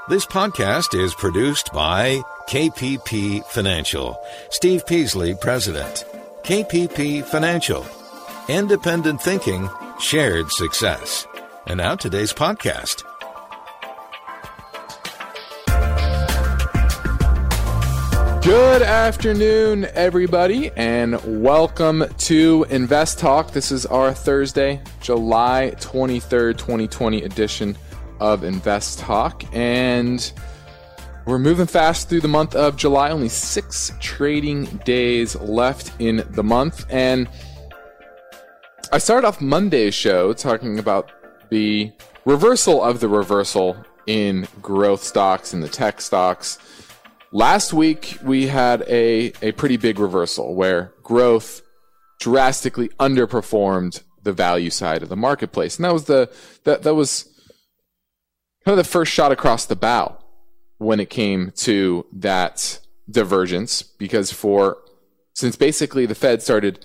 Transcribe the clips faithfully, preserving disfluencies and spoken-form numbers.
This podcast is produced by K P P Financial. Steve Peasley, President. K P P Financial. Independent thinking, shared success. And now today's podcast. Good afternoon, everybody, and welcome to Invest Talk. This is our Thursday, July twenty-third, twenty twenty edition of Invest Talk, and we're moving fast through the month of July. Only six trading days left in the month, and I started off Monday's show talking about the reversal of the reversal in growth stocks and the tech stocks. Last week, we had a, a pretty big reversal where growth drastically underperformed the value side of the marketplace. And that was the that, that was kind of the first shot across the bow when it came to that divergence, because for since basically the Fed started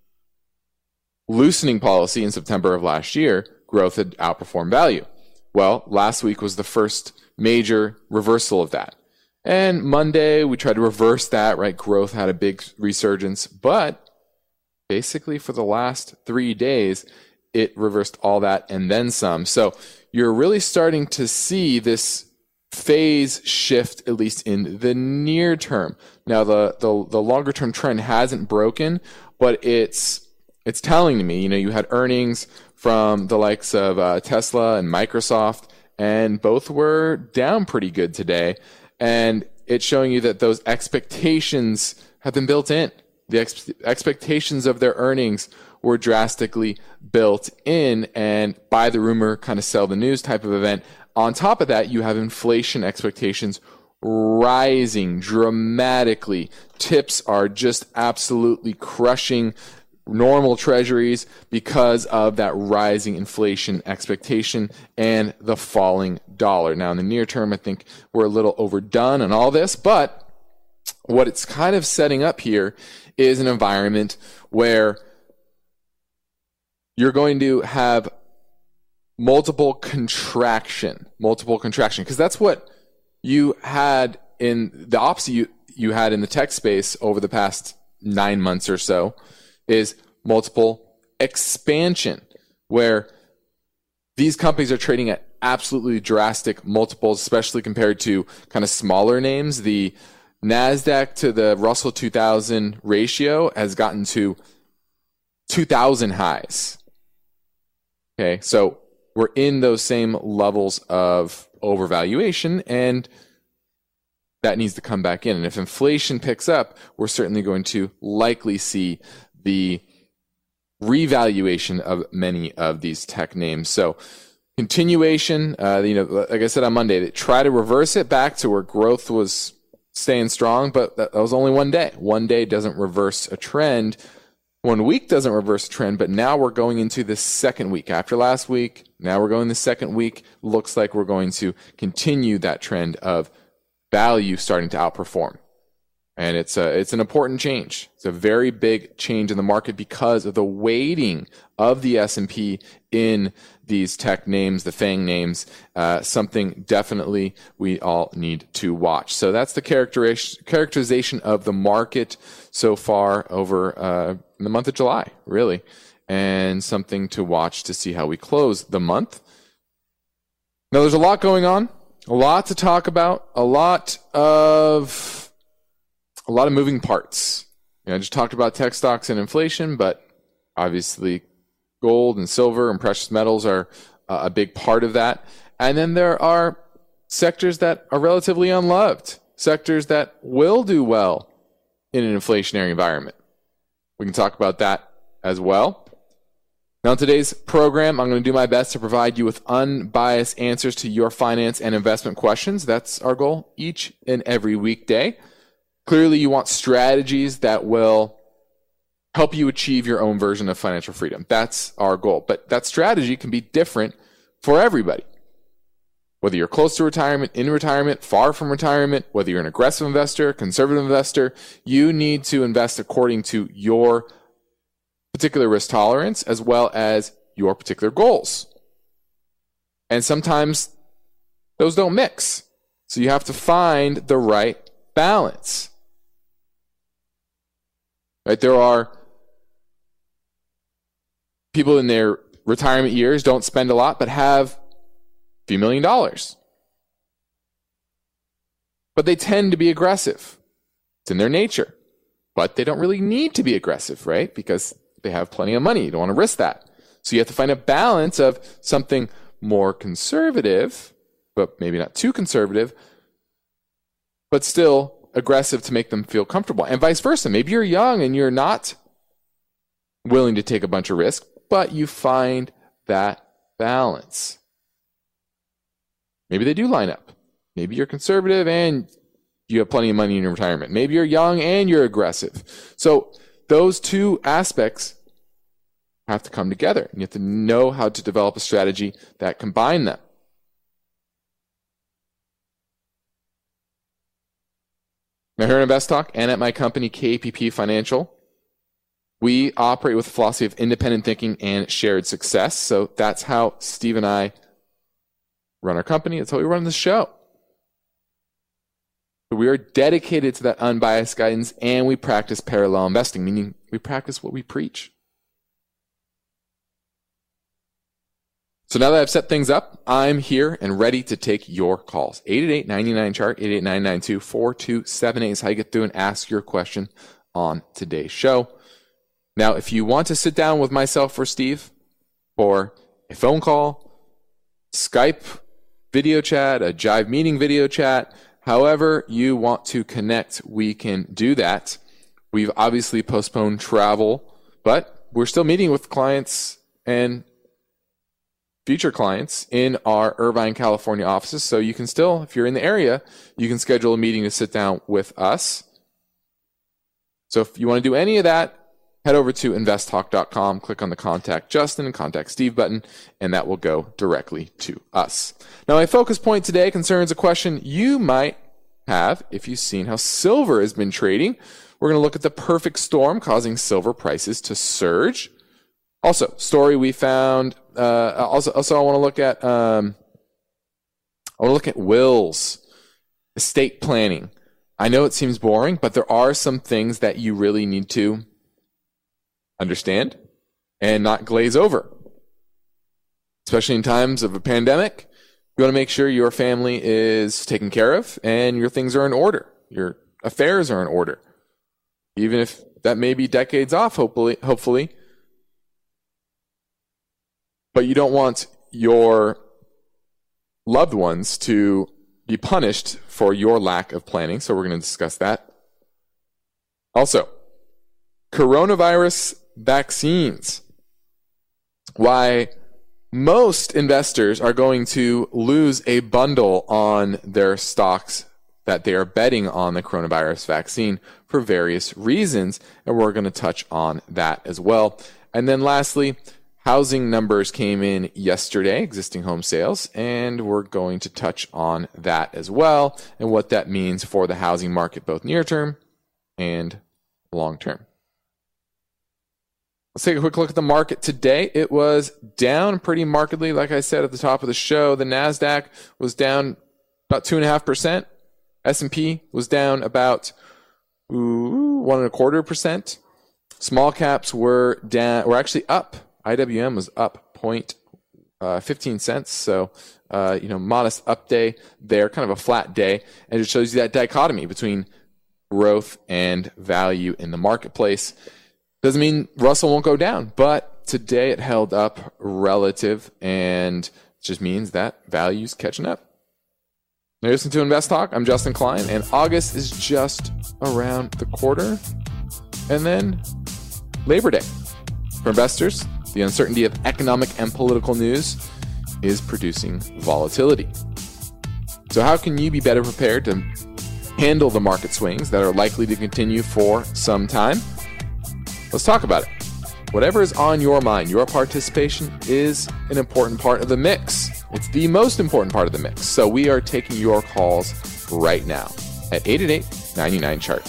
loosening policy in September of last year, growth had outperformed value. Well, last week was the first major reversal of that. And Monday, we tried to reverse that, right? Growth had a big resurgence, but basically for the last three days, it reversed all that and then some. So you're really starting to see this phase shift, at least in the near term. Now, the, the, the longer term trend hasn't broken, but it's, it's telling me, you know, you had earnings from the likes of uh, Tesla and Microsoft, and both were down pretty good today. And it's showing you that those expectations have been built in. The ex- expectations of their earnings were drastically built in, and buy the rumor, kind of sell the news type of event. On top of that, you have inflation expectations rising dramatically. Tips are just absolutely crushing normal treasuries because of that rising inflation expectation and the falling dollar. Now, in the near term, I think we're a little overdone on all this, but what it's kind of setting up here is an environment where you're going to have multiple contraction, multiple contraction, because that's what you had in the opposite you, you had in the tech space over the past nine months or so, is multiple expansion, where these companies are trading at absolutely drastic multiples, especially compared to kind of smaller names. The NASDAQ to the Russell two thousand ratio has gotten to two thousand highs. Okay, so we're in those same levels of overvaluation, and that needs to come back in. And if inflation picks up, we're certainly going to likely see the revaluation of many of these tech names. So continuation, uh, you know, like I said on Monday, they try to reverse it back to where growth was staying strong, but that was only one day. One day doesn't reverse a trend. One week doesn't reverse a trend, but now we're going into the second week. After last week, now we're going the second week. Looks like we're going to continue that trend of value starting to outperform. And it's a, it's an important change. It's a very big change in the market because of the weighting of the S and P in these tech names, the FANG names, uh, something definitely we all need to watch. So that's the characteris- characterization of the market so far over uh, in the month of July, really, and something to watch to see how we close the month. Now, there's a lot going on, a lot to talk about, a lot of a lot of moving parts. You know, I just talked about tech stocks and inflation, but obviously gold and silver and precious metals are uh, a big part of that. And then there are sectors that are relatively unloved, sectors that will do well in an inflationary environment. We can talk about that as well. Now, in today's program, I'm going to do my best to provide you with unbiased answers to your finance and investment questions. That's our goal each and every weekday. Clearly, you want strategies that will help you achieve your own version of financial freedom. That's our goal. But that strategy can be different for everybody. Whether you're close to retirement, in retirement, far from retirement, whether you're an aggressive investor, conservative investor, you need to invest according to your particular risk tolerance as well as your particular goals. And sometimes those don't mix. So you have to find the right balance. Right? There are people in their retirement years don't spend a lot, but have a few million dollars. But they tend to be aggressive. It's in their nature. But they don't really need to be aggressive, right? Because they have plenty of money. You don't want to risk that. So you have to find a balance of something more conservative, but maybe not too conservative, but still aggressive to make them feel comfortable. And vice versa. Maybe you're young and you're not willing to take a bunch of risk, but you find that balance. Maybe they do line up. Maybe you're conservative and you have plenty of money in your retirement. Maybe you're young and you're aggressive. So those two aspects have to come together. You have to know how to develop a strategy that combine them. Now here at Invest Talk and at my company, K P P Financial, we operate with a philosophy of independent thinking and shared success. So that's how Steve and I run our company. That's how we run the show. We are dedicated to that unbiased guidance, and we practice parallel investing, meaning we practice what we preach. So now that I've set things up, I'm here and ready to take your calls. eight eight eight, nine nine, chart, eight eight nine, nine two, four two seven eight is how you get through and ask your question on today's show. Now, if you want to sit down with myself or Steve for a phone call, Skype video chat, a Jive meeting video chat, however you want to connect, we can do that. We've obviously postponed travel, but we're still meeting with clients and future clients in our Irvine, California offices. So you can still, if you're in the area, you can schedule a meeting to sit down with us. So if you want to do any of that, head over to invest talk dot com, click on the Contact Justin and Contact Steve button, and that will go directly to us. Now, my focus point today concerns a question you might have if you've seen how silver has been trading. We're going to look at the perfect storm causing silver prices to surge. Also, story we found. Uh, also, also, I want to look at. Um, I want to look at wills, estate planning. I know it seems boring, but there are some things that you really need to understand and not glaze over. Especially in times of a pandemic, you want to make sure your family is taken care of and your things are in order. Your affairs are in order. Even if that may be decades off, hopefully, hopefully. But you don't want your loved ones to be punished for your lack of planning. So we're going to discuss that. Also, coronavirus vaccines. Why most investors are going to lose a bundle on their stocks that they are betting on the coronavirus vaccine for various reasons. And we're going to touch on that as well. And then lastly, housing numbers came in yesterday, existing home sales, and we're going to touch on that as well and what that means for the housing market, both near term and long term. Let's take a quick look at the market today. It was down pretty markedly. Like I said at the top of the show, the NASDAQ was down about two and a half percent. S and P was down about ooh, one and a quarter percent. Small caps were down, were actually up. I W M was up zero point one five cents. So, uh, you know, modest up day there, kind of a flat day. And it shows you that dichotomy between growth and value in the marketplace. Doesn't mean Russell won't go down, but today it held up relative, and it just means that value's catching up. Now listen to Invest Talk. I'm Justin Klein, and August is just around the corner, and then Labor Day. For investors, the uncertainty of economic and political news is producing volatility. So how can you be better prepared to handle the market swings that are likely to continue for some time? Let's talk about it. Whatever is on your mind, your participation is an important part of the mix. It's the most important part of the mix. So we are taking your calls right now at eight eight eight, nine nine, chart.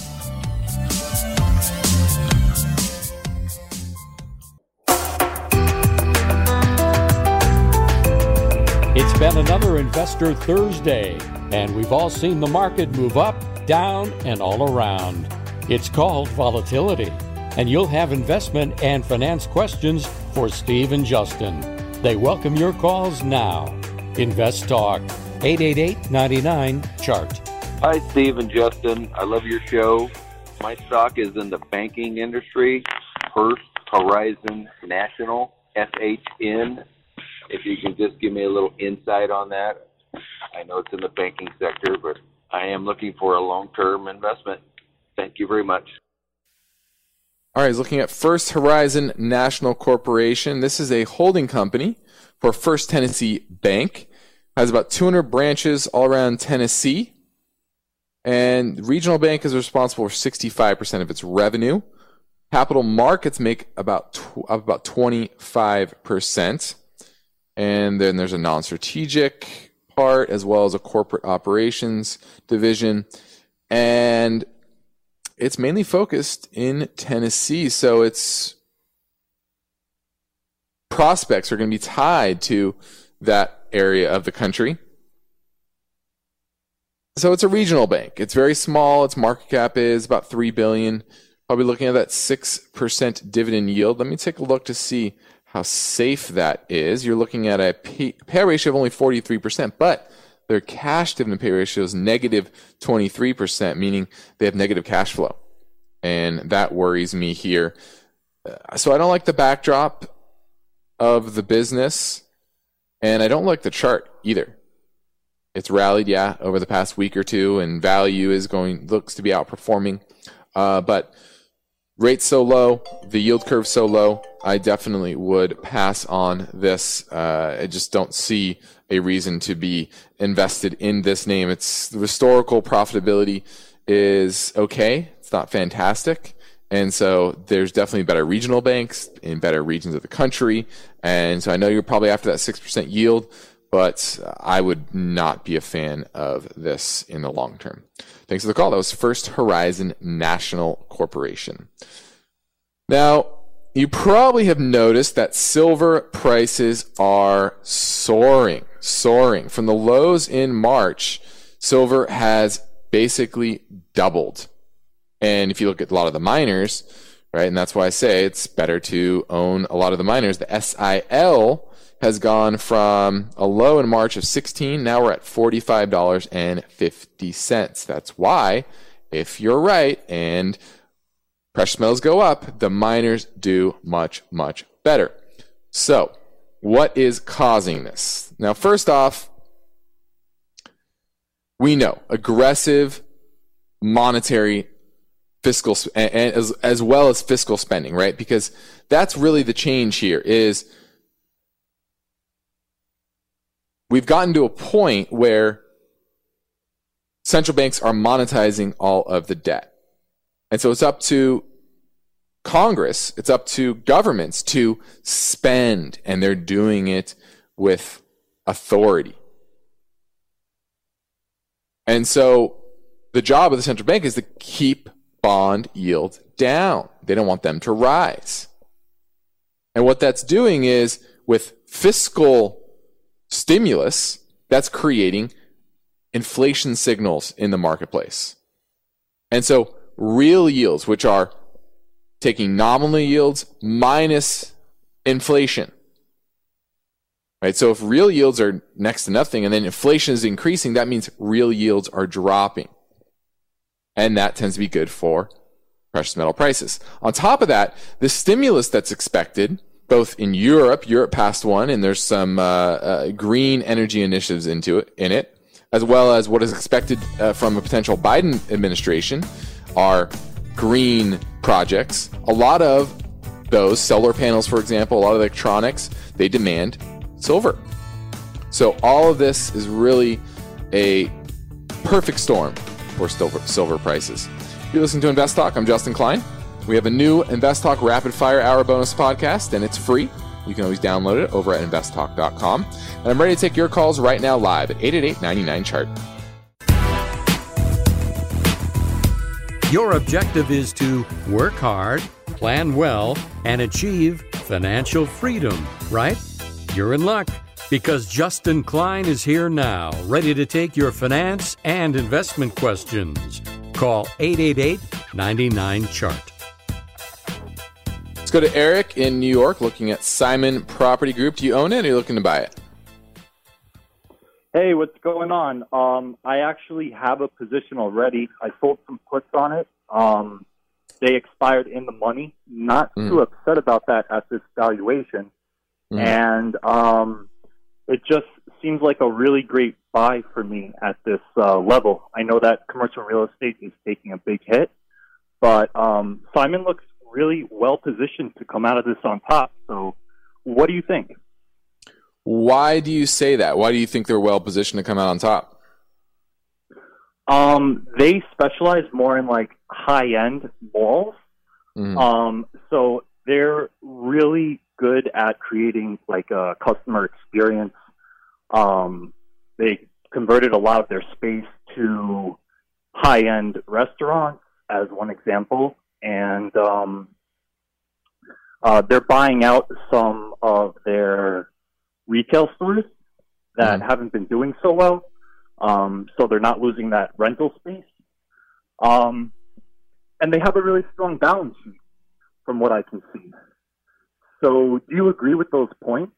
It's been another Investor Thursday. and we've all seen the market move up, down, and all around. It's called volatility, and you'll have investment and finance questions for Steve and Justin. They welcome your calls now. Invest Talk, eight eight eight, nine nine, chart. Hi, Steve and Justin. I love your show. My stock is in the banking industry, First Horizon National, F H N. If you can just give me a little insight on that. I know it's in the banking sector, but I am looking for a long-term investment. Thank you very much. All right, he's looking at First Horizon National Corporation. This is a holding company for First Tennessee Bank. Has about two hundred branches all around Tennessee. And regional bank is responsible for sixty-five percent of its revenue. Capital markets make about tw- about twenty-five percent. And then there's a non-strategic part as well as a corporate operations division. And it's mainly focused in Tennessee. So its prospects are going to be tied to that area of the country. So it's a regional bank. It's very small. Its market cap is about three billion dollars. Probably looking at that six percent dividend yield. Let me take a look to see how safe that is. You're looking at a payout ratio of only forty-three percent, but their cash dividend pay ratio is negative twenty-three percent, meaning they have negative cash flow. And that worries me here. So I don't like the backdrop of the business, and I don't like the chart either. It's rallied, yeah, over the past week or two, and value is going, looks to be outperforming. Uh, but rates so low, the yield curve so low, I definitely would pass on this. Uh, I just don't see a reason to be invested in this name. It's the historical profitability is okay. It's not fantastic. And so there's definitely better regional banks in better regions of the country. And so I know you're probably after that six percent yield, but I would not be a fan of this in the long term. Thanks for the call. That was First Horizon National Corporation. Now, you probably have noticed that silver prices are soaring, soaring. From the lows in March, silver has basically doubled. And if you look at a lot of the miners, right, and that's why I say it's better to own a lot of the miners. The S I L has gone from a low in March of sixteen, now we're at forty-five dollars and fifty cents. That's why, if you're right and precious metals go up, the miners do much, much better. So, what is causing this? Now, first off, we know aggressive monetary fiscal and, and as, as well as fiscal spending, right? Because that's really the change here is we've gotten to a point where central banks are monetizing all of the debt. And so it's up to Congress, it's up to governments to spend, and they're doing it with authority. And so the job of the central bank is to keep bond yields down. They don't want them to rise. And what that's doing is with fiscal stimulus, that's creating inflation signals in the marketplace. And so real yields, which are taking nominal yields minus inflation, right? So if real yields are next to nothing and then inflation is increasing, that means real yields are dropping. And that tends to be good for precious metal prices. On top of that, the stimulus that's expected, both in Europe, Europe passed one, and there's some uh, uh, green energy initiatives into it, in it, as well as what is expected uh, from a potential Biden administration are green projects. A lot of those, solar panels, for example, a lot of electronics, they demand silver. So all of this is really a perfect storm for silver, silver prices. You're listening to Invest Talk. I'm Justin Klein. We have a new Invest Talk Rapid Fire Hour bonus podcast, and it's free. You can always download it over at invest talk dot com. And I'm ready to take your calls right now live at eight eight eight, nine nine, chart. Your objective is to work hard, plan well, and achieve financial freedom, right? You're in luck. Because Justin Klein is here now, ready to take your finance and investment questions. Call eight eight eight, nine nine, C H A R T. Let's go to Eric in New York, looking at Simon Property Group. Do you own it, or are you looking to buy it? Hey, what's going on? Um, I actually have a position already. I sold some puts on it. Um, they expired in the money. Not mm. too upset about that at this valuation. Mm. And um, it just seems like a really great buy for me at this uh, level. I know that commercial real estate is taking a big hit, but um, Simon looks really well positioned to come out of this on top. So what do you think? Why do you say that? Why do you think they're well positioned to come out on top? Um, they specialize more in like high end malls. Mm-hmm. Um, so they're really good at creating like a customer experience. Um, they converted a lot of their space to high end restaurants as one example. And um, uh, they're buying out some of their retail stores that mm-hmm. haven't been doing so well. Um, so they're not losing that rental space. Um, and they have a really strong balance sheet from what I can see. So do you agree with those points?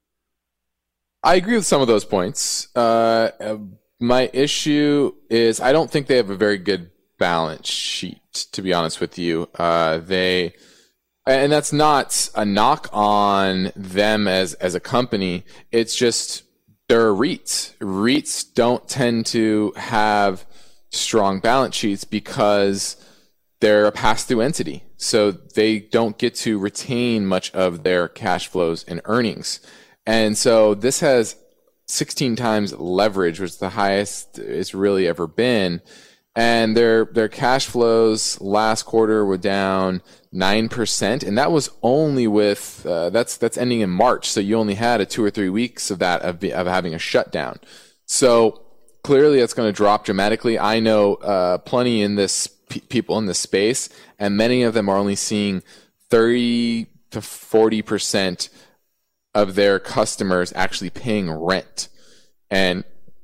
I agree with some of those points. Uh, my issue is I don't think they have a very good balance sheet, to be honest with you. Uh, they, and that's not a knock on them as, as a company. It's just they're REITs. REITs don't tend to have strong balance sheets because they're a pass-through entity. So they don't get to retain much of their cash flows and earnings. And so this has sixteen times leverage, which is the highest it's really ever been. And their their cash flows last quarter were down nine percent, and that was only with uh, that's that's ending in March. So you only had a two or three weeks of that of, of having a shutdown. So clearly, it's going to drop dramatically. I know uh, plenty in this p- people in this space, and many of them are only seeing thirty to forty percent of their customers actually paying rent, and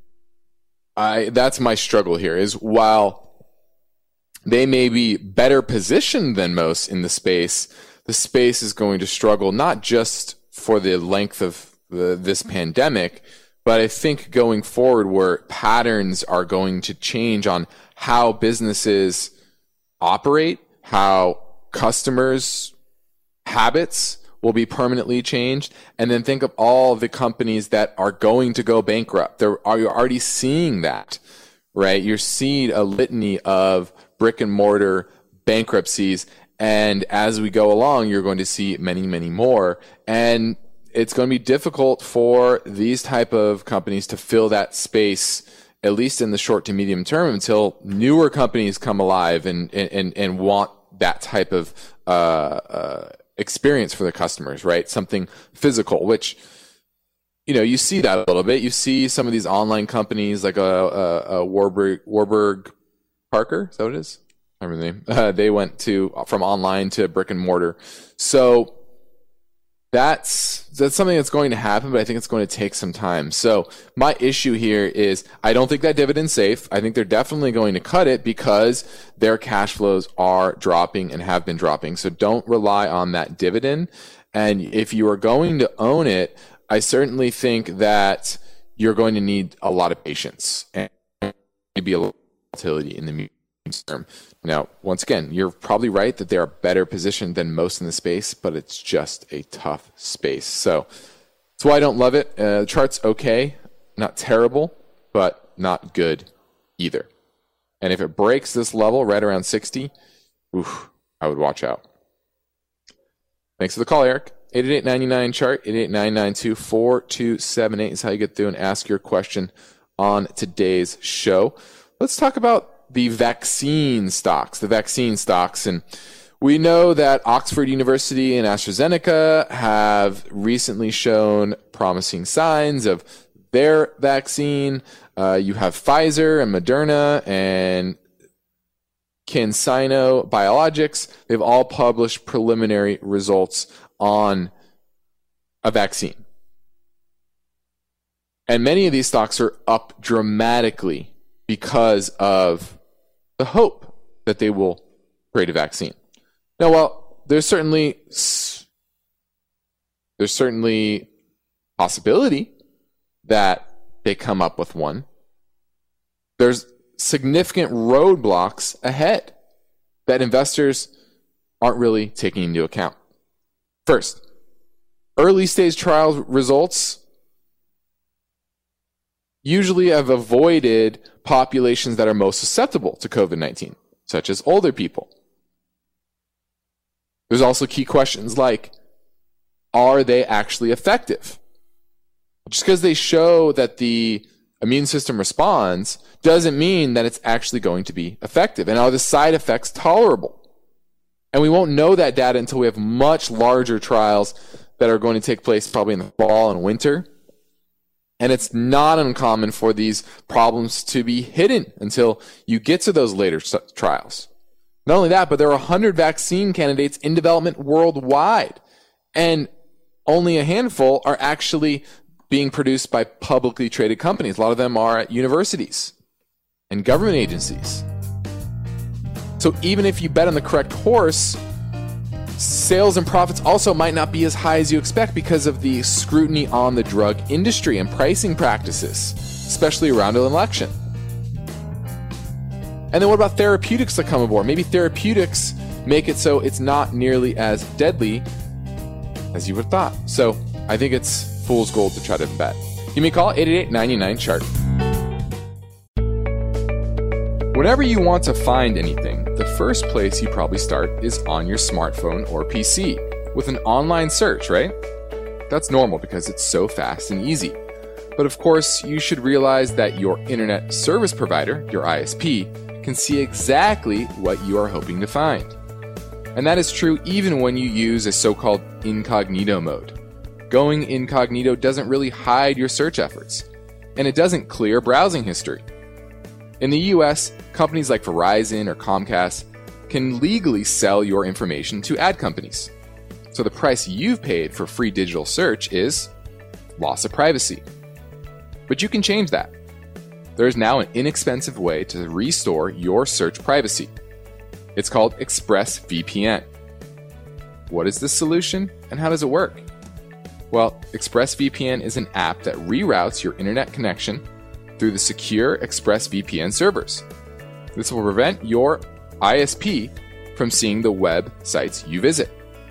I that's my struggle here is while they may be better positioned than most in the space, the space is going to struggle not just for the length of the, this pandemic, but I think going forward where patterns are going to change on how businesses operate, how customers' habits will be permanently changed, and then think of all the companies that are going to go bankrupt. There are, you're already seeing that, right? You're seeing a litany of brick and mortar bankruptcies, and as we go along, you're going to see many, many more. And it's going to be difficult for these type of companies to fill that space, at least in the short to medium term, until newer companies come alive and and and want that type of uh, uh experience for the customers, right? Something physical, which, you know, you see that a little bit. You see some of these online companies like a, a, a Warburg, Warburg Parker, is that what it is? I remember the name. Uh, they went to from online to brick and mortar. So that's that's something that's going to happen, but I think it's going to take some time. So my issue here is I don't think that dividend's safe. I think they're definitely going to cut it because their cash flows are dropping and have been dropping. So don't rely on that dividend. And if you are going to own it, I certainly think that you're going to need a lot of patience and maybe a little volatility in the medium term. Now, once again, you're probably right that they are better positioned than most in the space, but it's just a tough space. So that's why I don't love it. Uh, the chart's okay, not terrible, but not good either. And if it breaks this level right around sixty, oof, I would watch out. Thanks for the call, Eric. eight eight eight, nine nine, chart, eight eight eight, nine nine two, four two seven eight is how you get through and ask your question on today's show. Let's talk about the vaccine stocks, the vaccine stocks. And we know that Oxford University and AstraZeneca have recently shown promising signs of their vaccine. Uh, you have Pfizer and Moderna and CanSino Biologics. They've all published preliminary results on a vaccine. And many of these stocks are up dramatically because of the hope that they will create a vaccine. Now, while there's certainly there's certainly possibility that they come up with one, there's significant roadblocks ahead that investors aren't really taking into account. First, early stage trial results usually have avoided populations that are most susceptible to COVID nineteen, such as older people. There's also key questions like, are they actually effective? Just because they show that the immune system responds doesn't mean that it's actually going to be effective. And are the side effects tolerable? And we won't know that data until we have much larger trials that are going to take place probably in the fall and winter. And it's not uncommon for these problems to be hidden until you get to those later trials. Not only that, but there are one hundred vaccine candidates in development worldwide. And only a handful are actually being produced by publicly traded companies. A lot of them are at universities and government agencies. So even if you bet on the correct horse, sales and profits also might not be as high as you expect because of the scrutiny on the drug industry and pricing practices, especially around an election. And then what about therapeutics that come aboard? Maybe therapeutics make it so it's not nearly as deadly as you would have thought. So I think it's fool's gold to try to bet. Give me a call, eight eight eight, nine nine, chart. Whenever you want to find anything, the first place you probably start is on your smartphone or P C with an online search, right? That's normal because it's so fast and easy. But of course, you should realize that your internet service provider, your I S P, can see exactly what you are hoping to find. And that is true even when you use a so-called incognito mode. Going incognito doesn't really hide your search efforts, and it doesn't clear browsing history. In the U S, companies like Verizon or Comcast can legally sell your information to ad companies. So the price you've paid for free digital search is loss of privacy. But you can change that. There is now an inexpensive way to restore your search privacy. It's called ExpressVPN. What is this solution and how does it work? Well, ExpressVPN is an app that reroutes your internet connection through the secure ExpressVPN servers. This will prevent your I S P from seeing the web sites you visit.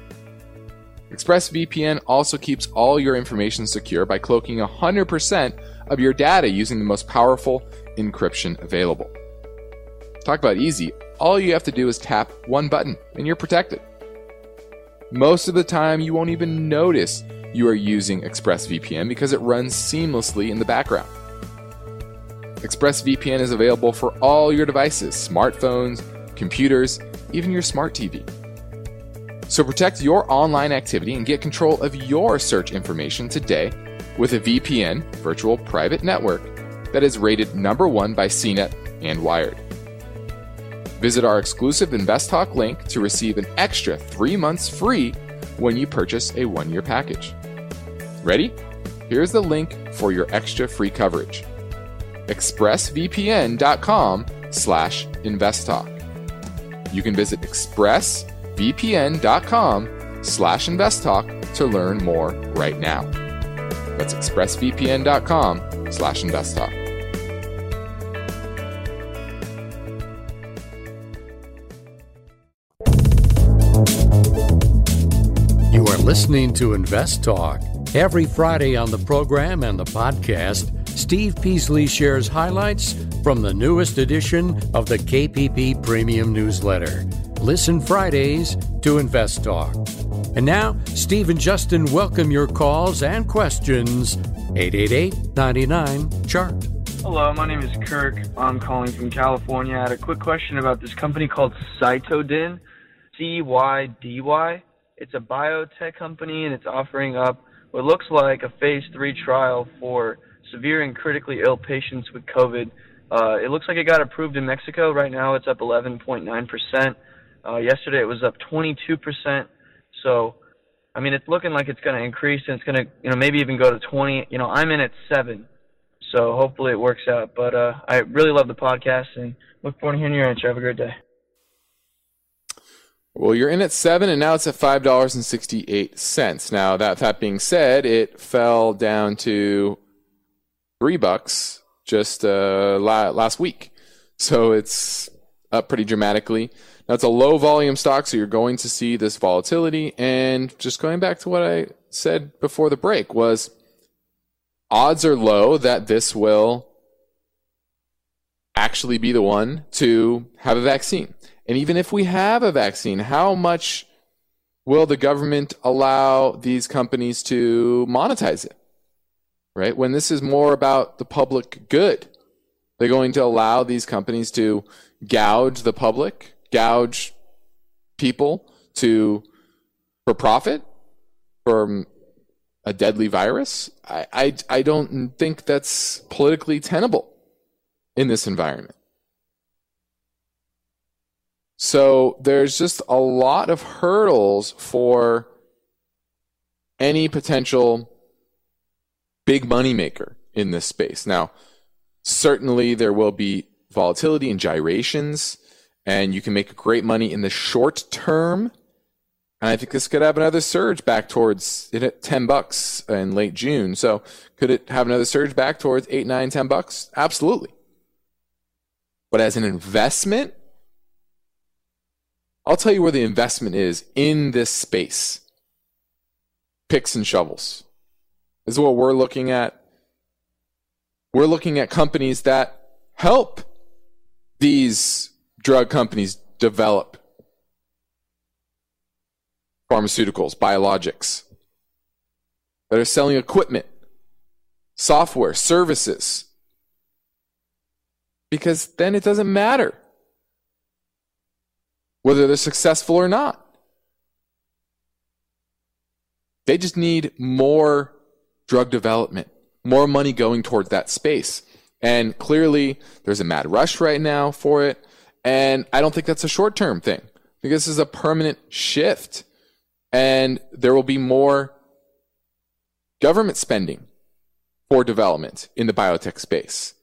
ExpressVPN also keeps all your information secure by cloaking one hundred percent of your data using the most powerful encryption available. Talk about easy. All you have to do is tap one button and you're protected. Most of the time, you won't even notice you are using ExpressVPN because it runs seamlessly in the background. ExpressVPN is available for all your devices, smartphones, computers, even your smart T V. So protect your online activity and get control of your search information today with a V P N, virtual private network, that is rated number one by C net and Wired. Visit our exclusive InvestTalk link to receive an extra three months free when you purchase a one-year package. Ready? Here's the link for your extra free coverage. expressvpn.com slash investtalk. You can visit expressvpn.com slash investtalk to learn more right now. That's expressvpn.com slash investtalk. You are listening to Invest Talk. Every Friday on the program and the podcast, Steve Peasley shares highlights from the newest edition of the K P P Premium Newsletter. Listen Fridays to Invest Talk. And now, Steve and Justin welcome your calls and questions. eight eight eight, nine nine, chart. Hello, my name is Kirk. I'm calling from California. I had a quick question about this company called Cytodyn, C Y D Y. It's a biotech company, and it's offering up what looks like a phase three trial for severe and critically ill patients with COVID. Uh, it looks like it got approved in Mexico. Right now it's up eleven point nine percent. Uh, yesterday it was up twenty-two percent. So, I mean, it's looking like it's going to increase, and it's going to, you know, maybe even go to twenty. You know, I'm in at seven. So hopefully it works out. But uh, I really love the podcast and look forward to hearing your answer. Have a great day. Well, you're in at seven, and now it's at five dollars and sixty-eight cents. Now, that that being said, it fell down to three bucks just uh, la- last week. So it's up pretty dramatically. Now, it's a low volume stock, so you're going to see this volatility. And just going back to what I said before the break was odds are low that this will actually be the one to have a vaccine. And even if we have a vaccine, how much will the government allow these companies to monetize it? Right? When this is more about the public good, they're going to allow these companies to gouge the public, gouge people to for profit from a deadly virus. I, I, I don't think that's politically tenable in this environment. So there's just a lot of hurdles for any potential big money maker in this space. Now, certainly there will be volatility and gyrations, and you can make great money in the short term. And I think this could have another surge back towards it at ten bucks in late June. So could it have another surge back towards eight, nine, ten bucks? Absolutely. But as an investment, I'll tell you where the investment is in this space. Picks and shovels. This is what we're looking at. We're looking at companies that help these drug companies develop pharmaceuticals, biologics, that are selling equipment, software, services. Because then it doesn't matter whether they're successful or not. They just need more drug development, more money going towards that space. And clearly, there's a mad rush right now for it. And I don't think that's a short-term thing. I think this is a permanent shift. And there will be more government spending for development in the biotech space.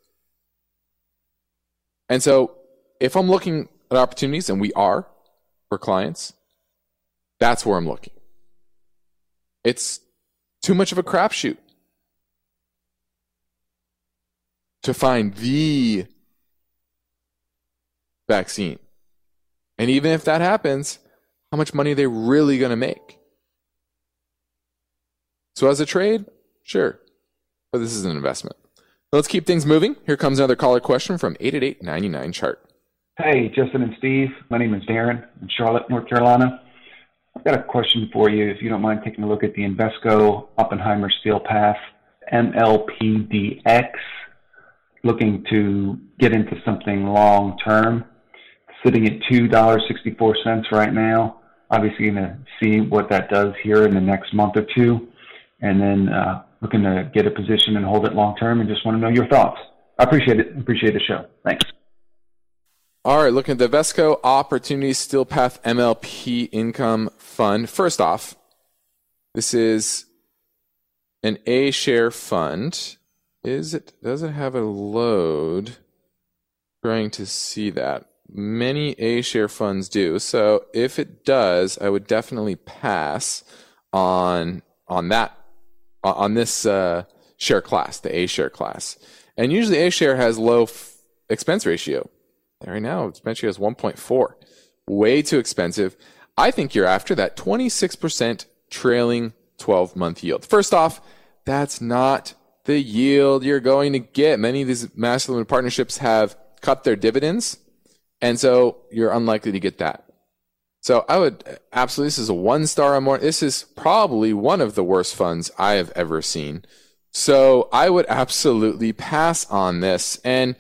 And so, if I'm looking at opportunities, and we are, for clients, that's where I'm looking. It's too much of a crapshoot to find the vaccine. And even if that happens, how much money are they really going to make? So as a trade, sure. But this is an investment. Let's keep things moving. Here comes another caller question from eight eight eight, nine nine, chart. Hey, Justin and Steve. My name is Darren in Charlotte, North Carolina. I've got a question for you, if you don't mind taking a look at the Invesco Oppenheimer Steel Path M L P D X, looking to get into something long term. Sitting at two dollars and sixty-four cents right now. Obviously going to see what that does here in the next month or two. And then uh, looking to get a position and hold it long term, and just want to know your thoughts. I appreciate it. Appreciate the show. Thanks. All right, looking at the Vesco Opportunity Steel Path M L P Income Fund. First off, this is an A-share fund. Is it? Does it have a load? Trying to see that. Many A-share funds do. So if it does, I would definitely pass on on that on this uh, share class, the A-share class. And usually A-share has low f- expense ratio. Right now, expense ratio is one point four. Way too expensive. I think you're after that twenty-six percent trailing twelve-month yield. First off, that's not the yield you're going to get. Many of these master limited partnerships have cut their dividends, and so you're unlikely to get that. So I would absolutely, this is a one star or more. This is probably one of the worst funds I have ever seen. So I would absolutely pass on this. And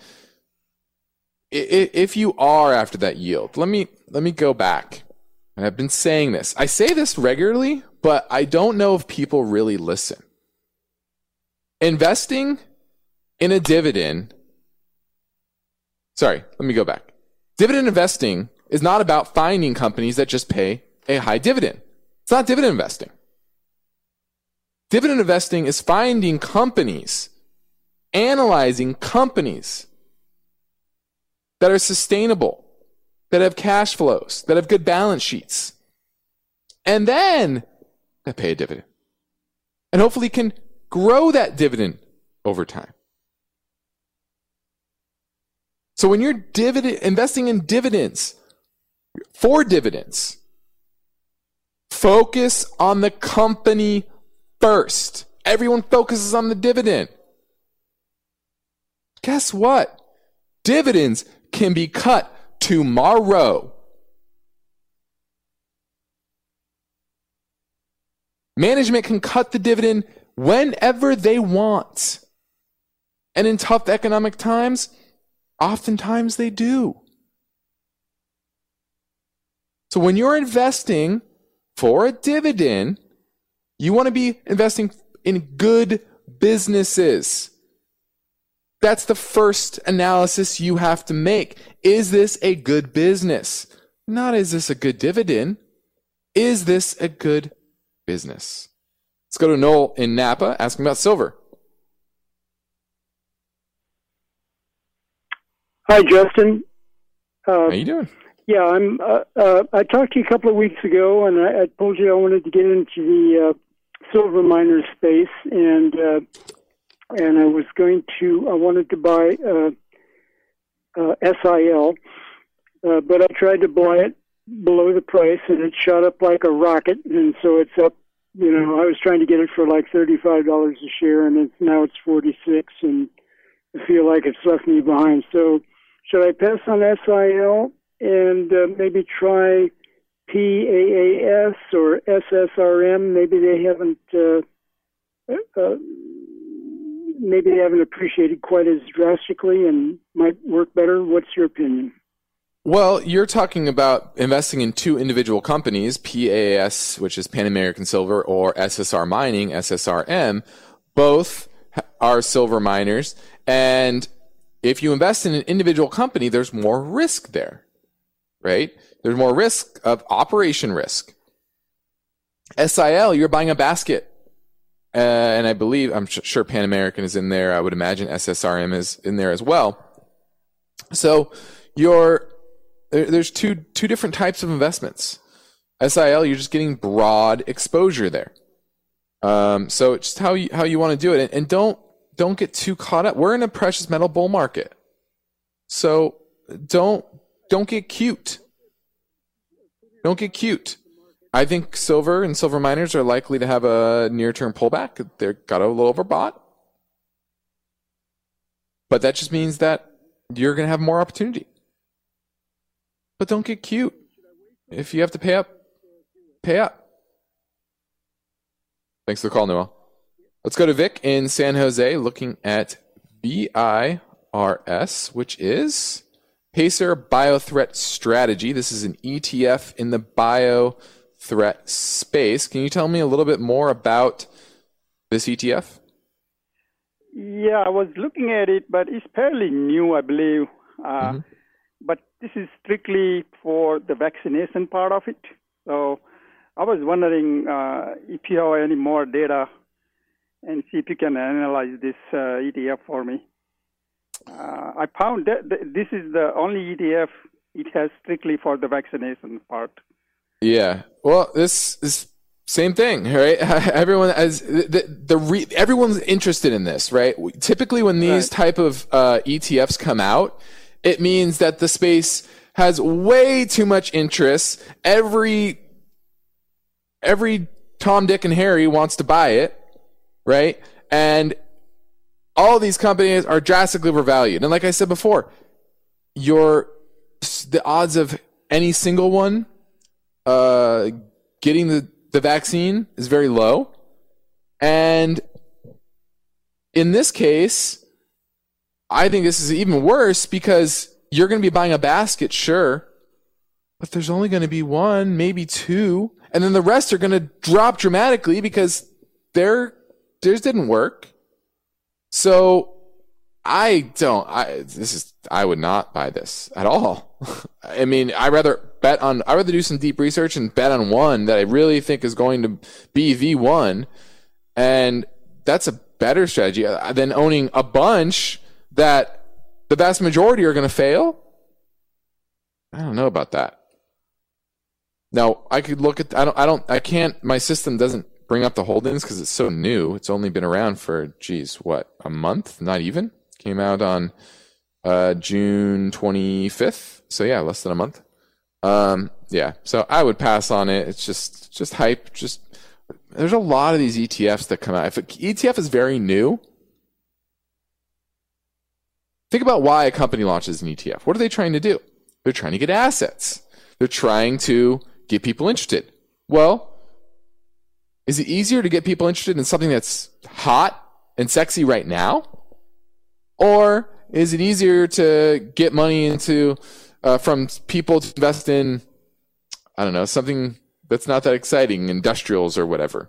if you are after that yield, let me let me go back. And I've been saying this. I say this regularly, but I don't know if people really listen. Investing in a dividend, sorry, let me go back. Dividend investing is not about finding companies that just pay a high dividend. It's not dividend investing. Dividend investing is finding companies analyzing companies that are sustainable, that have cash flows, that have good balance sheets, and then that pay a dividend. And hopefully can grow that dividend over time. So when you're dividend investing in dividends, for dividends, focus on the company first. Everyone focuses on the dividend. Guess what? Dividends can be cut tomorrow. Management can cut the dividend whenever they want. And in tough economic times, oftentimes they do. So when you're investing for a dividend, you want to be investing in good businesses. That's the first analysis you have to make. Is this a good business? Not is this a good dividend? Is this a good business? Let's go to Noel in Napa asking about silver. Hi, Justin. Uh, How you doing? Yeah, I'm. Uh, uh, I talked to you a couple of weeks ago, and I, I told you I wanted to get into the uh, silver miner space, and uh, and I was going to. I wanted to buy uh, uh, S I L, uh, but I tried to buy it below the price, and it shot up like a rocket, and so it's up. You know, I was trying to get it for like thirty-five dollars a share, and it's now it's forty-six, and I feel like it's left me behind. So, should I pass on S I L? And uh, maybe try P A A S or S S R M. Maybe they haven't, uh, uh, maybe they haven't appreciated quite as drastically and might work better. What's your opinion? Well, you're talking about investing in two individual companies, P A A S, which is Pan American Silver, or S S R Mining, S S R M. Both are silver miners, and if you invest in an individual company, there's more risk there. Right? There's more risk of operation risk. S I L, you're buying a basket. Uh, and I believe, I'm sure Pan American is in there. I would imagine S S R M is in there as well. So you're, there's two, two different types of investments. S I L, you're just getting broad exposure there. Um, so it's just how you, how you want to do it. And, and don't, don't get too caught up. We're in a precious metal bull market. So don't, Don't get cute. Don't get cute. I think silver and silver miners are likely to have a near-term pullback. They got a little overbought. But that just means that you're going to have more opportunity. But don't get cute. If you have to pay up, pay up. Thanks for the call, Noel. Let's go to Vic in San Jose looking at B I R S, which is Pacer Biothreat Strategy. This is an E T F in the biothreat space. Can you tell me a little bit more about this E T F? Yeah, I was looking at it, but it's fairly new, I believe. Uh, mm-hmm. But this is strictly for the vaccination part of it. So I was wondering uh, if you have any more data and see if you can analyze this uh, E T F for me. Uh, I found that this is the only E T F it has strictly for the vaccination part. Yeah. Well, this is same thing, right? Everyone as the, the re, everyone's interested in this, right? Typically, when these right. type of uh, E T Fs come out, it means that the space has way too much interest. Every every Tom, Dick, and Harry wants to buy it, right? And all these companies are drastically overvalued. And like I said before, your the odds of any single one uh, getting the, the vaccine is very low. And in this case, I think this is even worse because you're going to be buying a basket, sure, but there's only going to be one, maybe two, and then the rest are going to drop dramatically because their theirs didn't work. So I don't, I, this is, I would not buy this at all. I mean, I rather bet on, I rather do some deep research and bet on one that I really think is going to be the one. And that's a better strategy than owning a bunch that the vast majority are going to fail? I don't know about that. Now, I could look at, I don't, I don't, I can't, my system doesn't bring up the holdings because it's so new. It's only been around for, geez, what, a month? Not even. Came out on uh, June twenty-fifth. So yeah, less than a month. Um, yeah, so I would pass on it. It's just, just hype. Just, there's a lot of these E T Fs that come out. If an E T F is very new, think about why a company launches an E T F. What are they trying to do? They're trying to get assets. They're trying to get people interested. Well, is it easier to get people interested in something that's hot and sexy right now? Or is it easier to get money into uh, from people to invest in, I don't know, something that's not that exciting, industrials or whatever?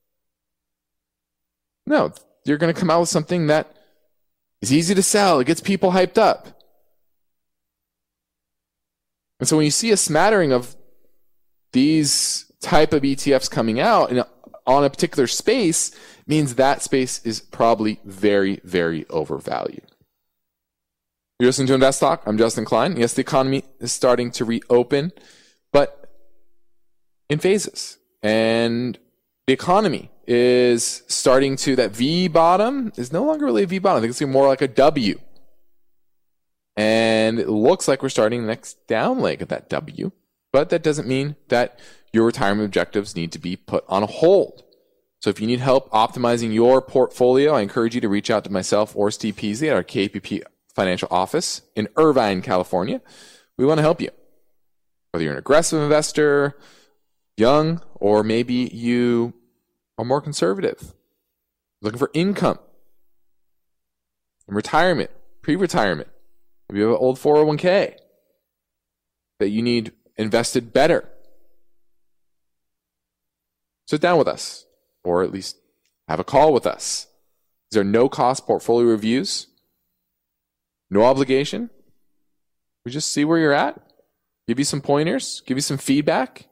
No, you're going to come out with something that is easy to sell. It gets people hyped up. And so when you see a smattering of these type of E T Fs coming out and on a particular space, it means that space is probably very, very overvalued. You're listening to Invest Talk. I'm Justin Klein. Yes, the economy is starting to reopen, but in phases. And the economy is starting to, that V bottom is no longer really a V bottom. I think it's more like a W. And it looks like we're starting the next down leg of that W. But that doesn't mean that your retirement objectives need to be put on hold. So if you need help optimizing your portfolio, I encourage you to reach out to myself or Steve Peasley at our K P P Financial Office in Irvine, California. We want to help you. Whether you're an aggressive investor, young, or maybe you are more conservative, looking for income, retirement, pre-retirement. Maybe you have an old four oh one k that you need invested better. Sit down with us, or at least have a call with us. These are no-cost portfolio reviews. No obligation. We just see where you're at, give you some pointers, give you some feedback.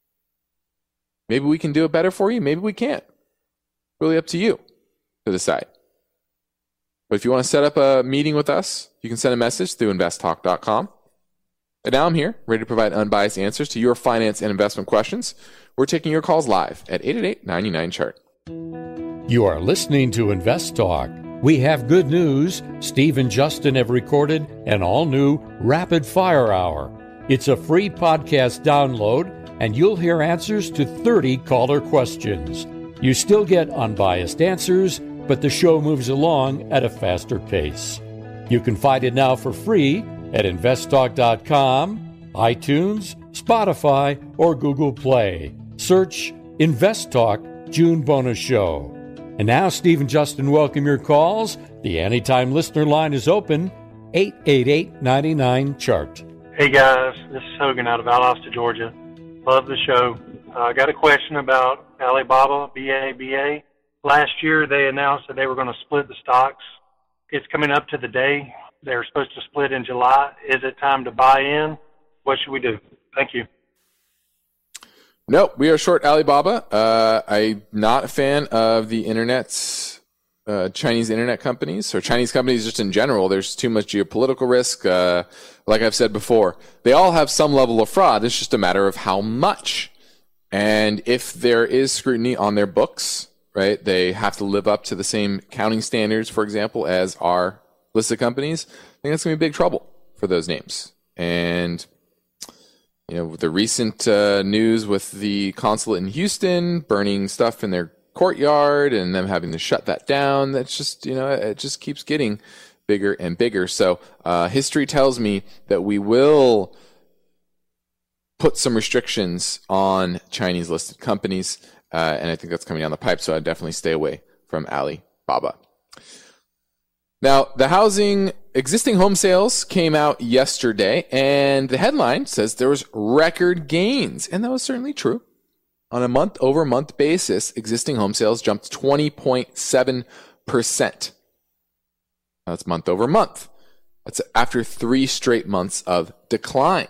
Maybe we can do it better for you. Maybe we can't. Really up to you to decide. But if you want to set up a meeting with us, you can send a message through invest talk dot com. And now I'm here, ready to provide unbiased answers to your finance and investment questions. We're taking your calls live at eight eight eight, nine nine, chart. You are listening to Invest Talk. We have good news. Steve and Justin have recorded an all-new Rapid Fire Hour. It's a free podcast download, and you'll hear answers to thirty caller questions. You still get unbiased answers, but the show moves along at a faster pace. You can find it now for free at invest talk dot com, iTunes, Spotify, or Google Play. Search Invest Talk June Bonus Show. And now Steve and Justin welcome your calls. The Anytime Listener line is open, eight eight eight, nine nine, chart. Hey guys, this is Hogan out of Valdosta, Georgia. Love the show. I uh, got a question about Alibaba, B A B A. Last year they announced that they were going to split the stocks. It's coming up to the day they're supposed to split in July. Is it time to buy in? What should we do? Thank you. No, we are short Alibaba. Uh, I'm not a fan of the internet's uh, Chinese internet companies or Chinese companies just in general. There's too much geopolitical risk. Uh, like I've said before, they all have some level of fraud. It's just a matter of how much. And if there is scrutiny on their books, right, they have to live up to the same accounting standards, for example, as our listed companies. I think that's going to be big trouble for those names. And you know, with the recent uh, news with the consulate in Houston burning stuff in their courtyard and them having to shut that down, that's just, you know, it just keeps getting bigger and bigger. So uh, history tells me that we will put some restrictions on Chinese listed companies, uh, and I think that's coming down the pipe. So I'd definitely stay away from Alibaba. Now, the housing, existing home sales came out yesterday, and the headline says there was record gains, and that was certainly true. On a month-over-month basis, existing home sales jumped twenty point seven percent. That's month-over-month. That's after three straight months of decline.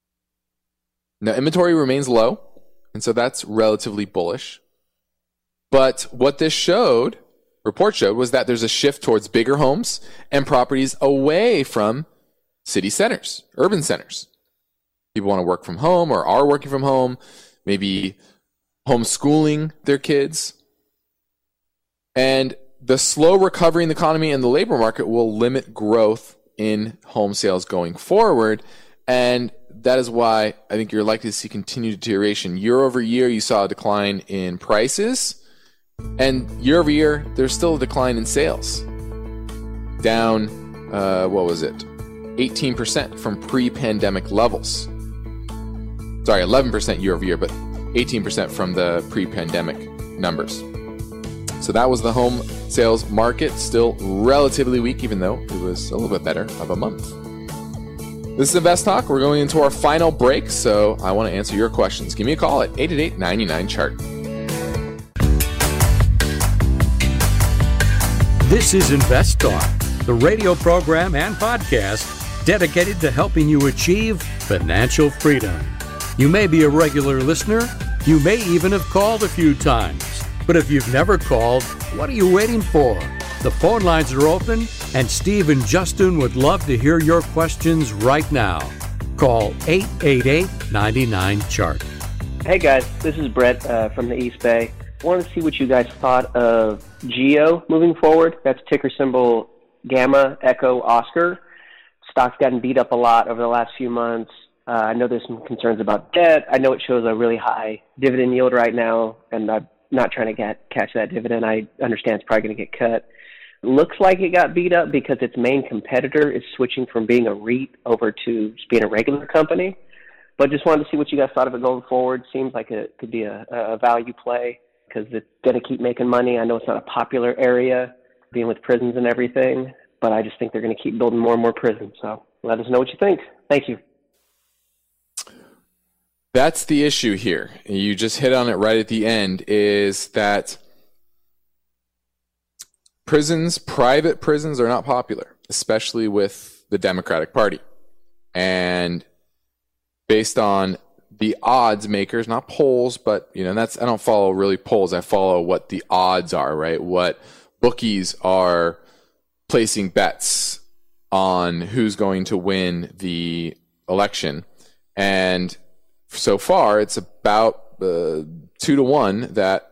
Now, inventory remains low, and so that's relatively bullish. But what this showed, report showed, was that there's a shift towards bigger homes and properties away from city centers, urban centers. People want to work from home or are working from home, maybe homeschooling their kids. And the slow recovery in the economy and the labor market will limit growth in home sales going forward. And that is why I think you're likely to see continued deterioration. Year over year, you saw a decline in prices. And year over year, there's still a decline in sales. Down, uh, what was it? eighteen percent from pre-pandemic levels. Sorry, eleven percent year over year, but eighteen percent from the pre-pandemic numbers. So that was the home sales market, still relatively weak, even though it was a little bit better of a month. This is Invest Talk. We're going into our final break, so I want to answer your questions. Give me a call at eight eight eight, nine nine, C H A R T. This is Invest Talk, the radio program and podcast dedicated to helping you achieve financial freedom. You may be a regular listener. You may even have called a few times. But if you've never called, what are you waiting for? The phone lines are open, and Steve and Justin would love to hear your questions right now. Call eight eight eight, nine nine, C H A R T. Hey guys, this is Brett uh, from the East Bay. I wanted to see what you guys thought of GEO moving forward. That's ticker symbol Gamma Echo Oscar. Stock's gotten beat up a lot over the last few months. Uh, I know there's some concerns about debt. I know it shows a really high dividend yield right now, and I'm not trying to get, catch that dividend. I understand it's probably going to get cut. Looks like it got beat up because its main competitor is switching from being a REIT over to just being a regular company. But just wanted to see what you guys thought of it going forward. Seems like it could be a, a value play because it's going to keep making money. I know it's not a popular area, being with prisons and everything, but I just think they're going to keep building more and more prisons. So let us know what you think. Thank you. That's the issue here. You just hit on it right at the end, is that prisons, private prisons, are not popular, especially with the Democratic Party. And based on the odds makers, not polls, but you know, that's, I don't follow really polls. I follow what the odds are, right? What bookies are placing bets on who's going to win the election. And so far, it's about uh, two to one that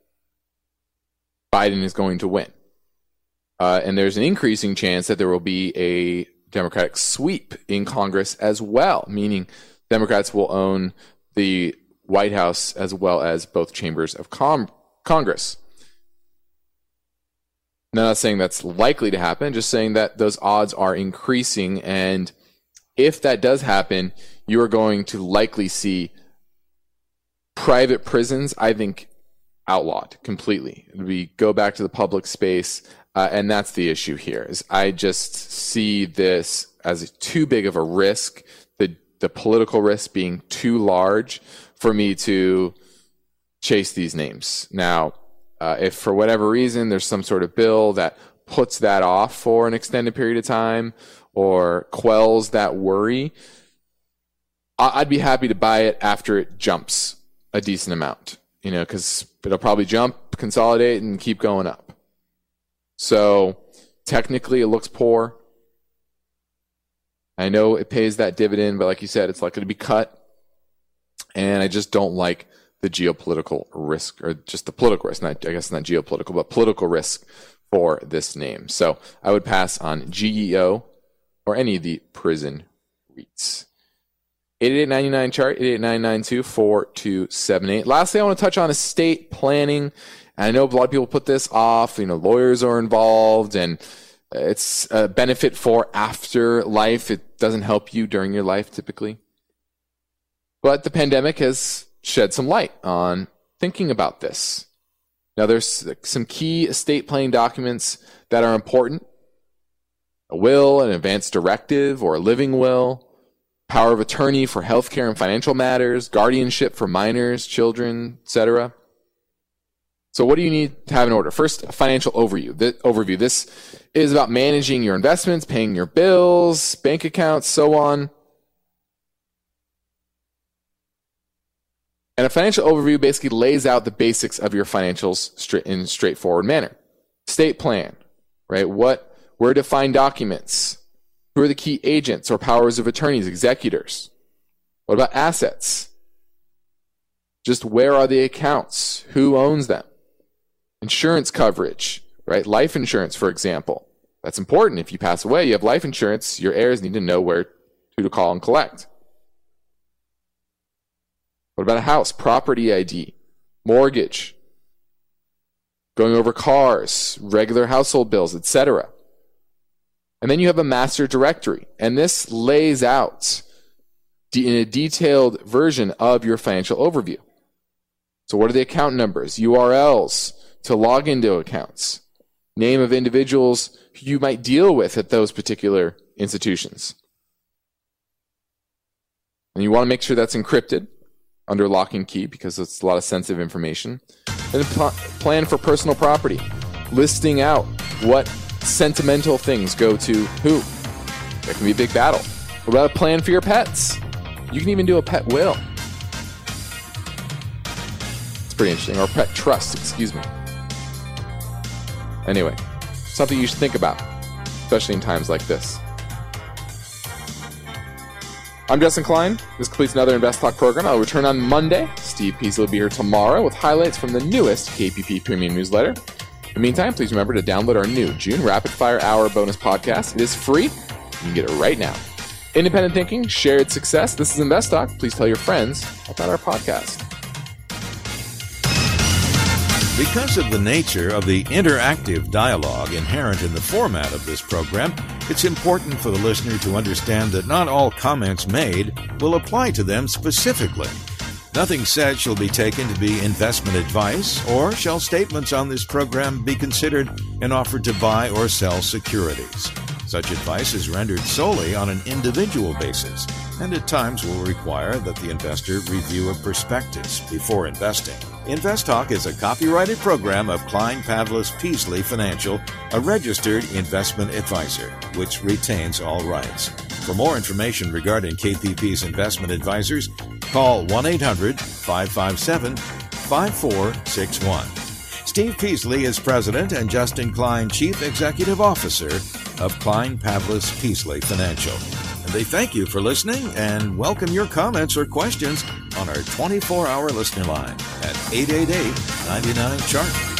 Biden is going to win. Uh, and there's an increasing chance that there will be a Democratic sweep in Congress as well, meaning Democrats will own the White House as well as both chambers of com- Congress. Now, I'm not saying that's likely to happen, just saying that those odds are increasing. And if that does happen, you are going to likely see private prisons, I think, outlawed completely. We go back to the public space, uh, and that's the issue here. Is I just see this as too big of a risk, the the political risk being too large for me to chase these names. Now, uh, if for whatever reason there's some sort of bill that puts that off for an extended period of time or quells that worry, I'd be happy to buy it after it jumps a decent amount, you know, because it'll probably jump, consolidate, and keep going up. So technically it looks poor. I know it pays that dividend, but like you said, it's likely to be cut. And I just don't like the geopolitical risk, or just the political risk, not, I guess not geopolitical, but political risk for this name. So I would pass on G E O or any of the prison REITs. eight eight eight, nine nine, C H A R T, eight eight nine, nine two, four two seven eight. Lastly, I want to touch on estate planning. And I know a lot of people put this off. You know, lawyers are involved, and it's a benefit for after life. It doesn't help you during your life, typically. But the pandemic has shed some light on thinking about this. Now, there's some key estate planning documents that are important. A will, an advance directive, or a living will. Power of attorney for healthcare and financial matters, guardianship for minors, children, et cetera. So what do you need to have in order? First, a financial overview. This, overview. This is about managing your investments, paying your bills, bank accounts, so on. And a financial overview basically lays out the basics of your financials straight in a straightforward manner. Estate plan, right? What, where to find documents? Who are the key agents or powers of attorneys, executors? What about assets? Just where are the accounts? Who owns them? Insurance coverage, right? Life insurance, for example. That's important. If you pass away, you have life insurance, your heirs need to know where who to call and collect. What about a house? Property I D, mortgage, going over cars, regular household bills, et cetera. And then you have a master directory, and this lays out in a detailed version of your financial overview. So what are the account numbers, U R Ls to log into accounts, name of individuals you might deal with at those particular institutions. And you want to make sure that's encrypted under lock and key because it's a lot of sensitive information. And a pl- plan for personal property, listing out what sentimental things go to who. That can be a big battle. What about a plan for your pets? You can even do a pet will. It's pretty interesting. Or pet trust, excuse me. Anyway, something you should think about, especially in times like this. I'm Justin Klein. This completes another Invest Talk program. I'll return on Monday. Steve Peasley will be here tomorrow with highlights from the newest K P P Premium newsletter. In the meantime, please remember to download our new June Rapid Fire Hour bonus podcast. It is free. You can get it right now. Independent thinking, shared success. This is Invest Talk. Please tell your friends about our podcast. Because of the nature of the interactive dialogue inherent in the format of this program, it's important for the listener to understand that not all comments made will apply to them specifically. Nothing said shall be taken to be investment advice, or shall statements on this program be considered an offer to buy or sell securities. Such advice is rendered solely on an individual basis, and at times will require that the investor review a prospectus before investing. Invest Talk is a copyrighted program of Klein Pavlis Peasley Financial, a registered investment advisor, which retains all rights. For more information regarding K P P's investment advisors, call one eight hundred five five seven five four six one. Steve Peasley is president and Justin Klein chief executive officer of Klein Pavlis Peasley Financial. And they thank you for listening and welcome your comments or questions on our twenty-four hour listener line at eight eight eight, nine nine, C H A R T.